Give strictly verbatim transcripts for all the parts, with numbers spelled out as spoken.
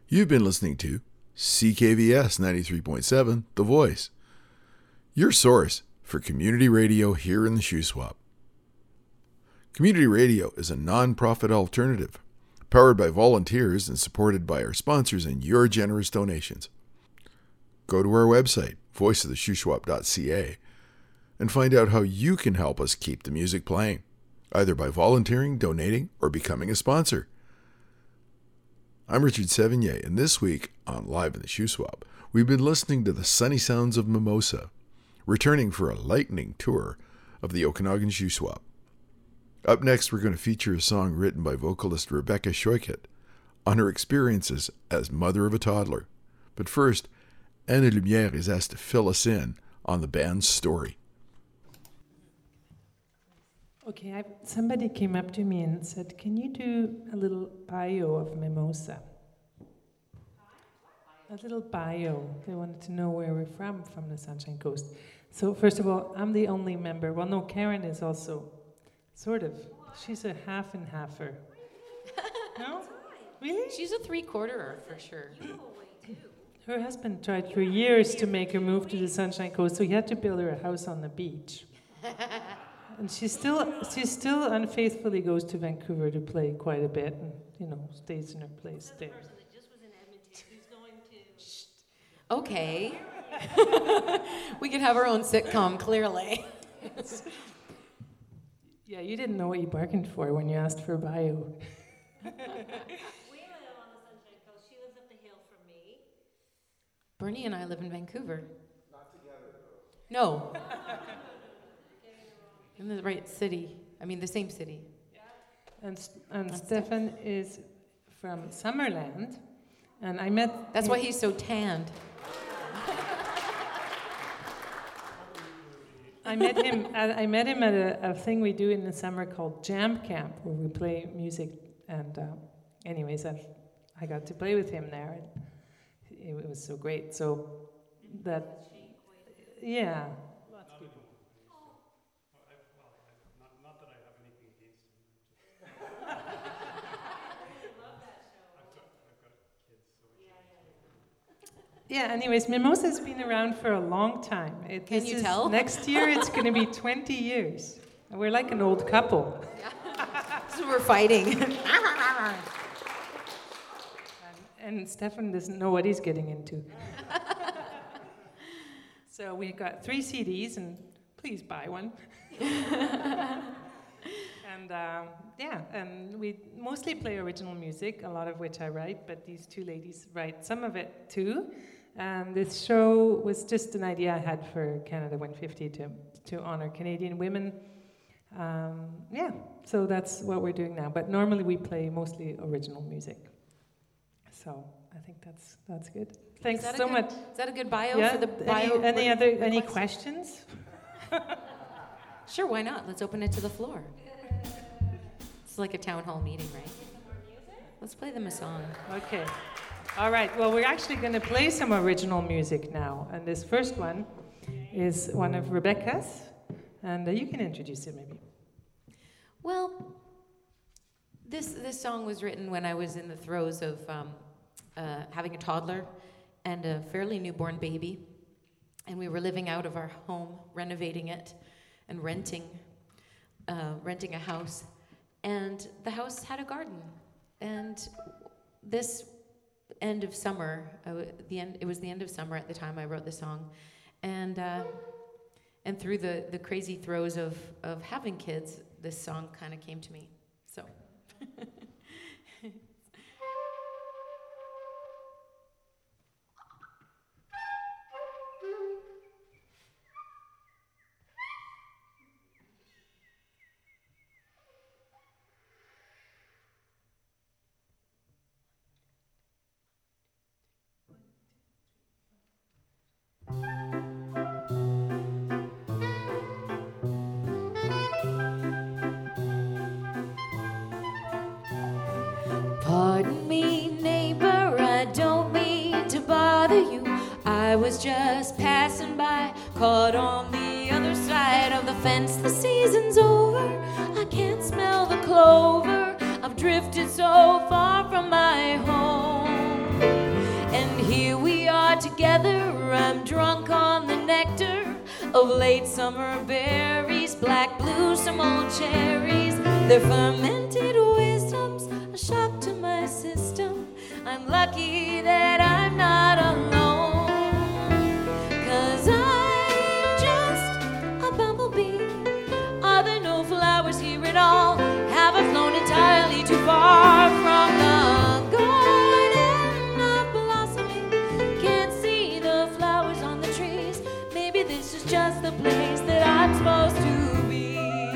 You've been listening to C K V S ninety-three point seven, The Voice, your source for community radio here in the Shuswap. Community radio is a non-profit alternative, powered by volunteers and supported by our sponsors and your generous donations. Go to our website, voice of the shuswap dot c a, and find out how you can help us keep the music playing, either by volunteering, donating, or becoming a sponsor. I'm Richard Sevigny, and this week on Live in the Shuswap, we've been listening to the sunny sounds of Mimosa, returning for a lightning tour of the Okanagan Shuswap. Up next, we're going to feature a song written by vocalist Rebecca Schoikert on her experiences as mother of a toddler. But first, Anna Lumiere is asked to fill us in on the band's story. Okay, I, somebody came up to me and said, can you do a little bio of Mimosa? A little bio. They wanted to know where we're from, from the Sunshine Coast. So first of all, I'm the only member. Well, no, Karen is also sort of. She's a half and halfer. No? Really? She's a three-quarterer for sure. Her husband tried for years to make her move to the Sunshine Coast, so he had to build her a house on the beach. And she still, she still unfaithfully goes to Vancouver to play quite a bit, and you know, stays in her place there. Okay. We could have our own sitcom, clearly. Yeah, you didn't know what you bargained for when you asked for a bio. We live on the Sunshine Coast. She lives up the hill from me. Bernie and I live in Vancouver. Not together, though. No. In the right city. I mean, the same city. And and Stefan is from Summerland, and I met. That's why he's so tanned. I met him. At, I met him at a, a thing we do in the summer called Jam Camp, where we play music. And uh, anyways, I I got to play with him there. It, it was so great. So that yeah. Yeah, anyways, Mimosa's been around for a long time. It, Can you is, tell? Next year it's going to be twenty years. We're like an old couple. Yeah. So we're fighting. and, and Stefan doesn't know what he's getting into. So we got three C Ds, and please buy one. And um, yeah, and we mostly play original music, a lot of which I write, but these two ladies write some of it too. And this show was just an idea I had for Canada one fifty to to honor Canadian women. Um, yeah, so that's what we're doing now. But normally we play mostly original music. So I think that's that's good. Thanks so good, much. Is that a good bio yeah? for the bio? Any, any other request? any questions? Sure, why not? Let's open it to the floor. It's like a town hall meeting, right? Let's play them a song. Okay. All right. Well, we're actually going to play some original music now. And this first one is one of Rebecca's. And uh, you can introduce it maybe. Well, this this song was written when I was in the throes of um, uh, having a toddler and a fairly newborn baby. And we were living out of our home, renovating it and renting, uh, renting a house. And the house had a garden. And this end of summer, uh, the end, it was the end of summer at the time I wrote the song. And uh, and through the, the crazy throes of, of having kids, this song kind of came to me. So. Pardon me, neighbor, I don't mean to bother you. I was just passing by, caught on the other side of the fence. The season's over, I can't smell the clover. I've drifted so far from my home. of late summer berries, black blues, some old cherries. Their fermented wisdom's a shock to my system. I'm lucky that I'm not alone, 'cause I'm just a bumblebee. Are there no flowers here at all? Have I flown entirely too far from the garden of blossoming? Can't see the flowers on the trees. Maybe this is just the place that I'm supposed to be.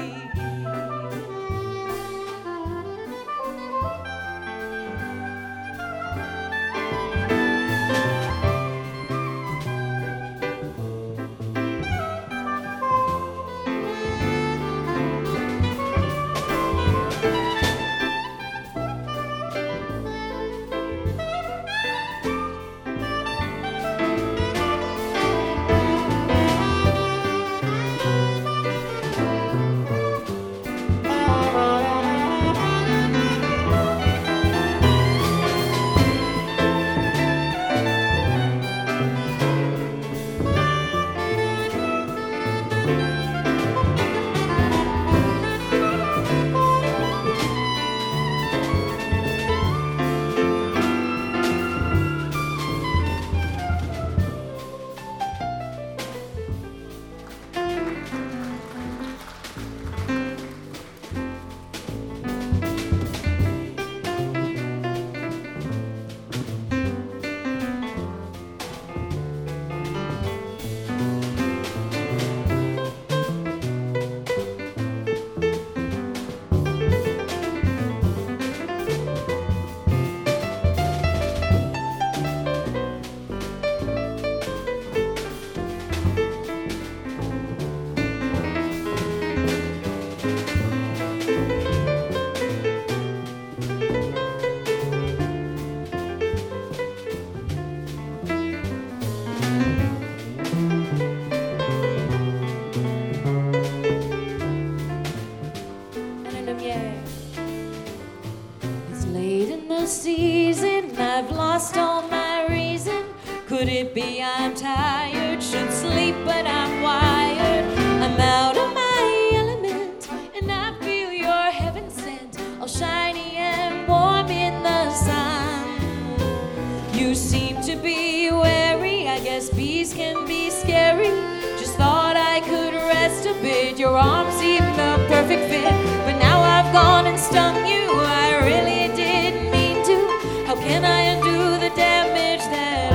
Season, I've lost all my reason. Could it be I'm tired? Should sleep, but I'm wired. I'm out of my element, and I feel your heaven sent, all shiny and warm in the sun. You seem to be wary. I guess bees can be scary. Just thought I could rest a bit. Your arms seem the perfect fit, but now I've gone and stung you. I really didn't mean to. How can I undo the damage that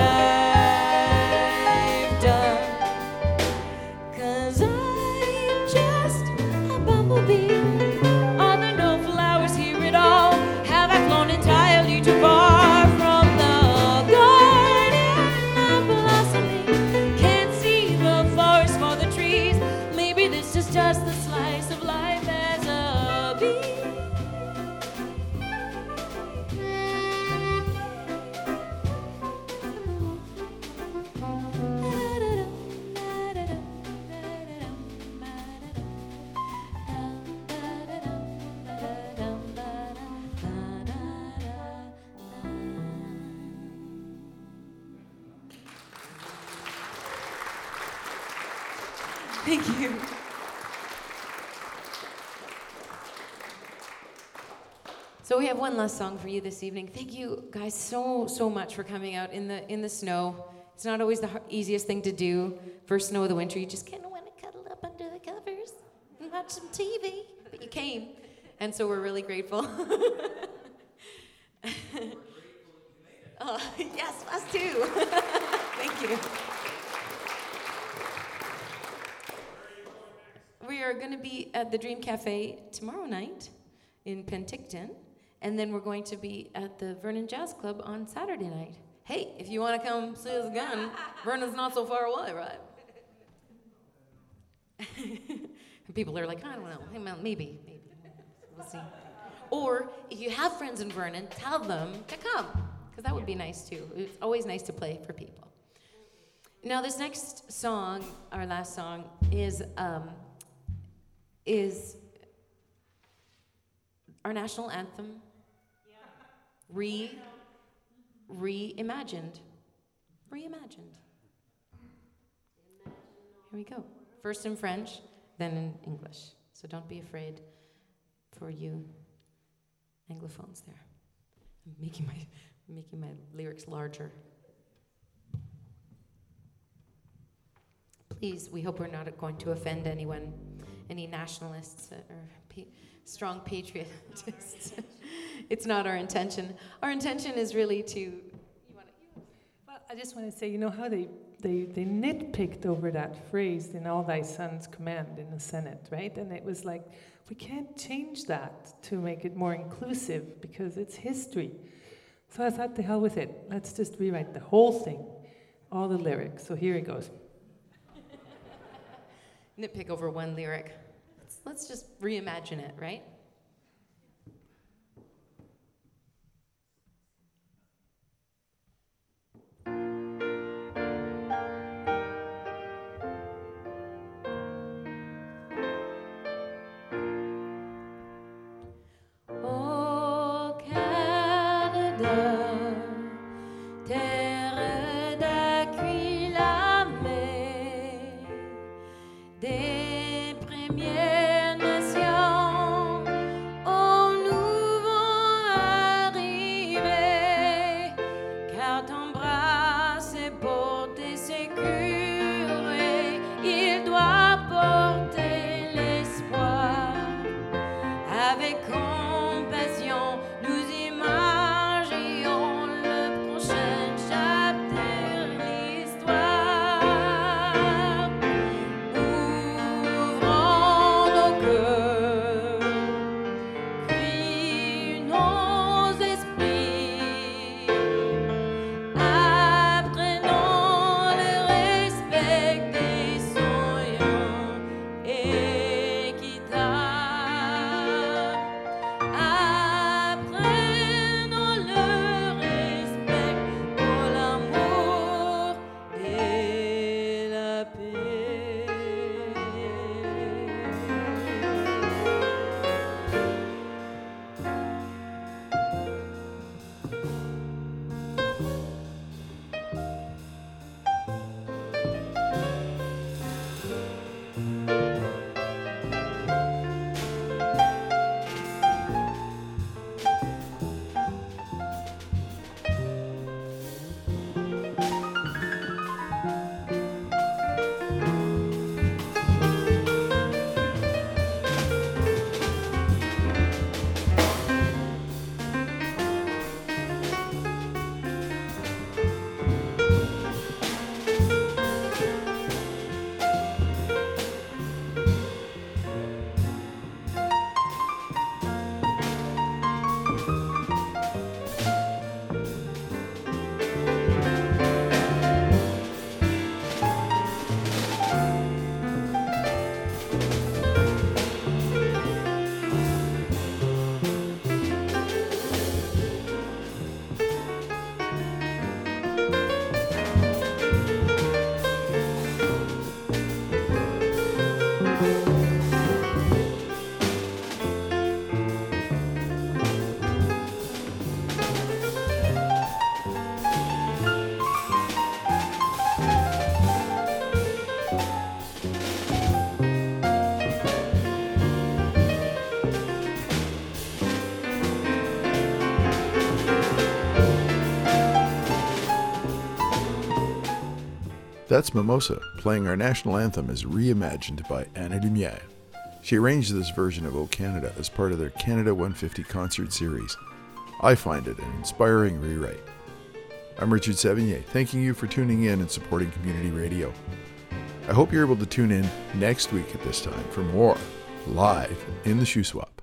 I've done? 'Cause I'm just a bumblebee. Are there no flowers here at all? Have I flown entirely too far from the garden of blossoming? Can't see the forest for the trees. Maybe this is just the slice of life as a bee. Thank you. So we have one last song for you this evening. Thank you guys so, so much for coming out in the in the snow. It's not always the har- easiest thing to do. First snow of the winter, you just kind of want to cuddle up under the covers and watch some T V. But you came, and so we're really grateful. Oh, yes, us too. Thank you. We are going to be at the Dream Cafe tomorrow night in Penticton, and then we're going to be at the Vernon Jazz Club on Saturday night. Hey, if you want to come see us again, Vernon's not so far away, right? People are like, I don't know, hey, well, maybe, maybe, we'll see. Or if you have friends in Vernon, tell them to come, because that would be nice too. It's always nice to play for people. Now, this next song, our last song, is um, is our national anthem, re, reimagined, reimagined. Here we go. first in French, then in English. So don't be afraid for you Anglophones there. I'm making my, making my lyrics larger. Please, we hope we're not going to offend anyone, any nationalists or pa- strong patriotists. It's not our intention. Our intention is really to... You wanna, you well, I just want to say, you know how they, they, they nitpicked over that phrase, in all thy sons command in the Senate, right? And it was like, we can't change that to make it more inclusive because it's history. So I thought, the hell with it. Let's just rewrite the whole thing, all the lyrics. So here it goes. nitpick over one lyric. Let's, let's just reimagine it, right? That's Mimosa, playing our national anthem as reimagined by Anna Lumiere. She arranged this version of O Canada as part of their Canada one fifty concert series. I find it an inspiring rewrite. I'm Richard Sevigny, thanking you for tuning in and supporting community radio. I hope you're able to tune in next week at this time for more Live in the Shoe Swap.